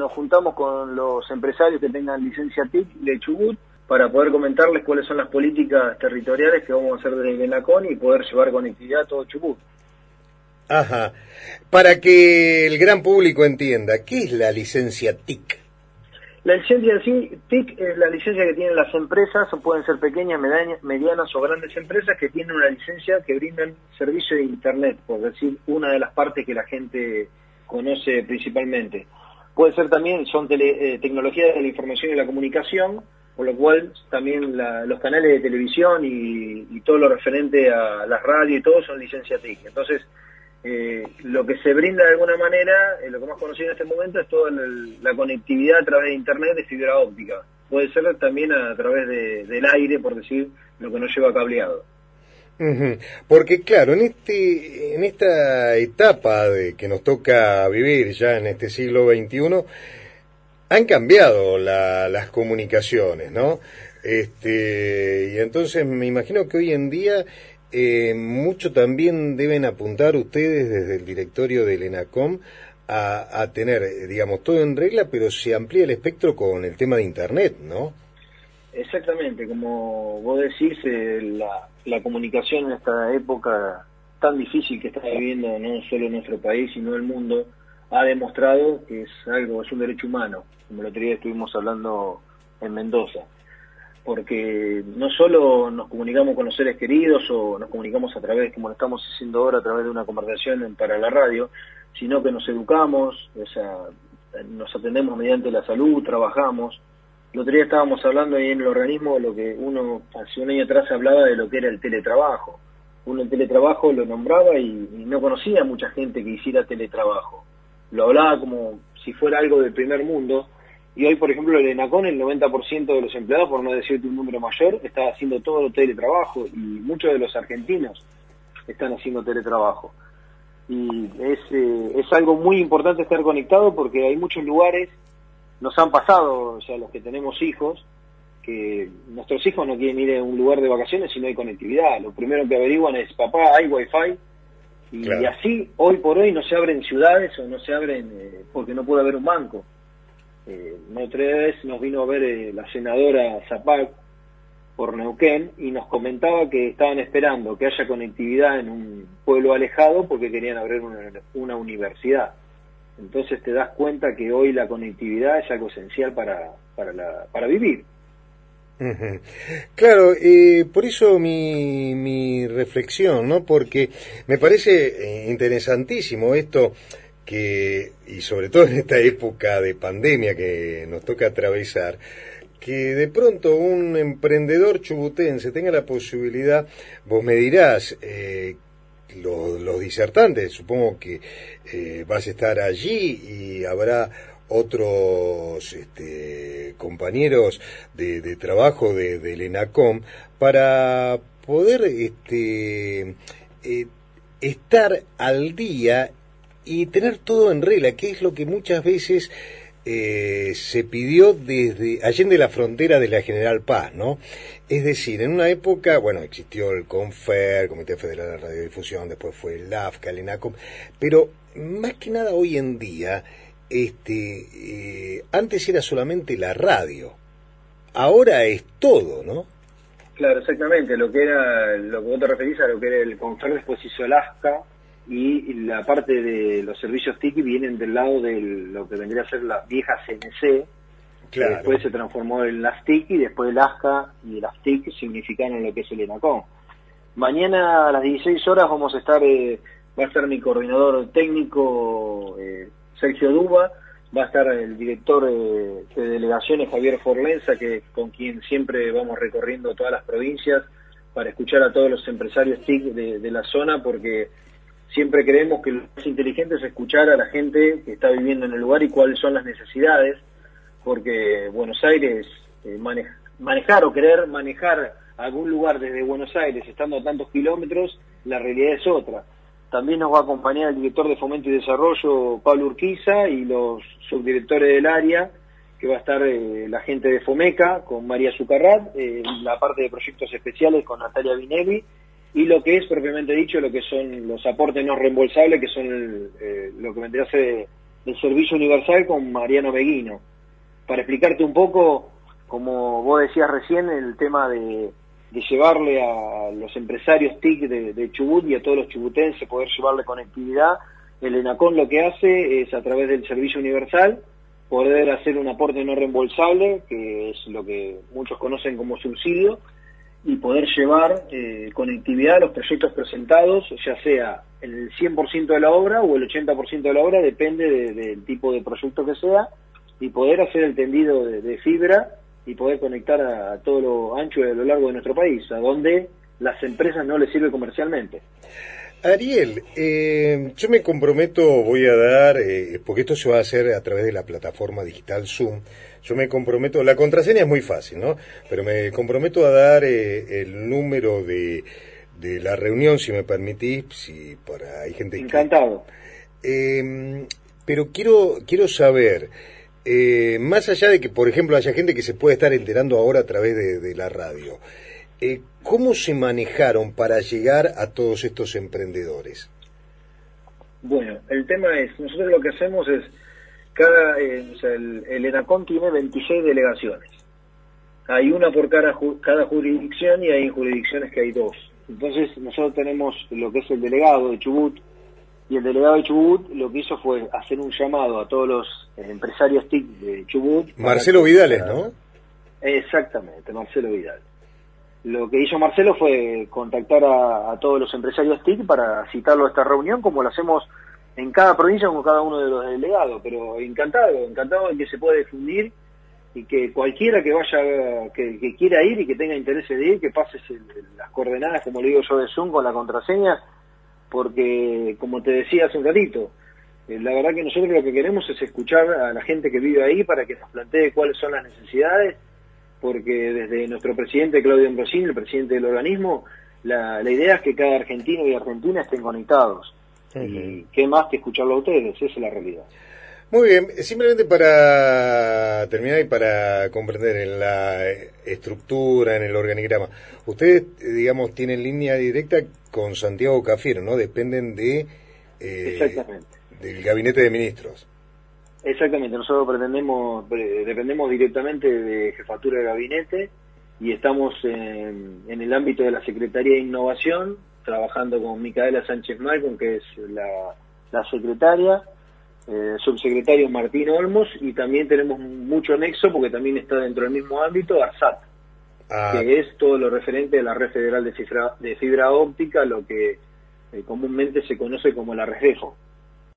nos juntamos con los empresarios que tengan licencia TIC de Chubut para poder comentarles cuáles son las políticas territoriales que vamos a hacer desde ENACOM y poder llevar conectividad a todo Chubut. Ajá. Para que el gran público entienda, ¿qué es la licencia TIC? La licencia TIC es la licencia que tienen las empresas, o pueden ser pequeñas, medianas o grandes empresas que tienen una licencia que brindan servicio de Internet, por decir una de las partes que la gente conoce principalmente. Puede ser también, son tecnologías de la información y la comunicación, por lo cual también los canales de televisión y todo lo referente a las radios y todo son licencia TIC. Entonces, lo que se brinda de alguna manera, lo que más conocido en este momento es toda la conectividad a través de Internet de fibra óptica. Puede ser también a través del aire, por decir, lo que no lleva cableado. Porque claro, en esta etapa que nos toca vivir ya en este siglo XXI, han cambiado las comunicaciones, ¿no? Y entonces me imagino que hoy en día mucho también deben apuntar ustedes desde el directorio del ENACOM a tener, digamos, todo en regla, pero se amplía el espectro con el tema de Internet, ¿no? Exactamente, como vos decís, la comunicación en esta época tan difícil que está viviendo no solo nuestro país, sino el mundo, ha demostrado que es un derecho humano, como el otro día estuvimos hablando en Mendoza, porque no solo nos comunicamos con los seres queridos o nos comunicamos a través, como lo estamos haciendo ahora, a través de una conversación para la radio, sino que nos educamos, o sea, nos atendemos mediante la salud, trabajamos. El otro día estábamos hablando ahí en el organismo de lo que uno, hace un año atrás, hablaba de lo que era el teletrabajo. Uno el teletrabajo lo nombraba y no conocía a mucha gente que hiciera teletrabajo. Lo hablaba como si fuera algo del primer mundo. Y hoy, por ejemplo, el ENACOM, el 90% de los empleados, por no decirte un número mayor, está haciendo todo el teletrabajo. Y muchos de los argentinos están haciendo teletrabajo. Y es algo muy importante estar conectado porque hay muchos lugares. Nos han pasado, o sea, los que tenemos hijos, que nuestros hijos no quieren ir a un lugar de vacaciones si no hay conectividad. Lo primero que averiguan es, papá, ¿hay wifi? Y, claro. Y así, hoy por hoy, no se abren ciudades o no se abren porque no puede haber un banco. Otra vez nos vino a ver la senadora Zapac por Neuquén y nos comentaba que estaban esperando que haya conectividad en un pueblo alejado porque querían abrir una universidad. Entonces te das cuenta que hoy la conectividad es algo esencial para vivir. Claro, por eso mi reflexión, ¿no? Porque me parece interesantísimo esto y sobre todo en esta época de pandemia que nos toca atravesar, que de pronto un emprendedor chubutense tenga la posibilidad, vos me dirás, los disertantes, supongo que vas a estar allí y habrá otros compañeros de trabajo del ENACOM para poder estar al día y tener todo en regla, que es lo que muchas veces se pidió desde allende la frontera de la General Paz, ¿no? Es decir, en una época, bueno, existió el CONFER, Comité Federal de Radiodifusión, después fue el AFCA, el ENACOM, pero más que nada hoy en día, antes era solamente la radio, ahora es todo, ¿no? Claro, exactamente, lo que vos te referís a lo que era el CONFER, después hizo el AFCA, y la parte de los servicios TIC vienen del lado de lo que vendría a ser la vieja CNC, claro. Que después se transformó en las TIC y después el ASCA y el AFTIC significaron lo que es el ENACOM. Mañana a las 16 horas va a estar mi coordinador técnico Sergio Duba, va a estar el director de delegaciones Javier Forlenza, con quien siempre vamos recorriendo todas las provincias para escuchar a todos los empresarios TIC de la zona, porque siempre creemos que lo más inteligente es escuchar a la gente que está viviendo en el lugar y cuáles son las necesidades, porque Buenos Aires, manejar o querer manejar algún lugar desde Buenos Aires estando a tantos kilómetros, la realidad es otra. También nos va a acompañar el director de Fomento y Desarrollo, Pablo Urquiza, y los subdirectores del área, que va a estar la gente de Fomeca, con María Zucarrat, la parte de proyectos especiales con Natalia Vinelli, y lo que es propiamente dicho, lo que son los aportes no reembolsables, que son lo que vendría a ser del Servicio Universal con Mariano Beguino. Para explicarte un poco, como vos decías recién, el tema de llevarle a los empresarios TIC de Chubut y a todos los chubutenses, poder llevarle conectividad. El ENACON lo que hace es, a través del Servicio Universal, poder hacer un aporte no reembolsable, que es lo que muchos conocen como subsidio, y poder llevar conectividad a los proyectos presentados, ya sea el 100% de la obra o el 80% de la obra, depende del tipo de proyecto que sea, y poder hacer el tendido de fibra y poder conectar a todo lo ancho y a lo largo de nuestro país, a donde las empresas no les sirve comercialmente. Ariel, yo me comprometo, voy a dar, porque esto se va a hacer a través de la plataforma digital Zoom, yo me comprometo, la contraseña es muy fácil, ¿no? Pero me comprometo a dar el número de la reunión, si me permitís, si para hay gente Encantado. Pero quiero saber, más allá de que, por ejemplo, haya gente que se puede estar enterando ahora a través de la radio, ¿cómo se manejaron para llegar a todos estos emprendedores? Bueno, el tema es, nosotros lo que hacemos es, el ENACON tiene 26 delegaciones. Hay una por cada jurisdicción y hay jurisdicciones que hay 2. Entonces nosotros tenemos lo que es el delegado de Chubut, y el delegado de Chubut lo que hizo fue hacer un llamado a todos los empresarios TIC de Chubut. Marcelo Vidales, ¿no? Exactamente, Marcelo Vidal. Lo que hizo Marcelo fue contactar a todos los empresarios TIC para citarlo a esta reunión, como lo hacemos en cada provincia con cada uno de los delegados, pero encantado de que se pueda difundir y que cualquiera que vaya, que quiera ir y que tenga interés de ir, que pase las coordenadas, como le digo yo, de Zoom con la contraseña, porque, como te decía hace un ratito, la verdad que nosotros lo que queremos es escuchar a la gente que vive ahí para que nos plantee cuáles son las necesidades, porque desde nuestro presidente Claudio Ambrosini, el presidente del organismo, la idea es que cada argentino y argentina estén conectados. Uh-huh. Y qué más que escucharlo a ustedes, esa es la realidad. Muy bien, simplemente para terminar y para comprender en la estructura, en el organigrama, ustedes, digamos, tienen línea directa con Santiago Cafiero, ¿no? Dependen de Exactamente. Del gabinete de ministros. Exactamente, nosotros dependemos directamente de Jefatura de Gabinete y estamos en el ámbito de la Secretaría de Innovación, trabajando con Micaela Sánchez Malcom, que es la secretaria, subsecretario Martín Olmos, y también tenemos mucho nexo, porque también está dentro del mismo ámbito, ARSAT, que es todo lo referente a la Red Federal de Fibra Óptica, lo que comúnmente se conoce como la REFEFO.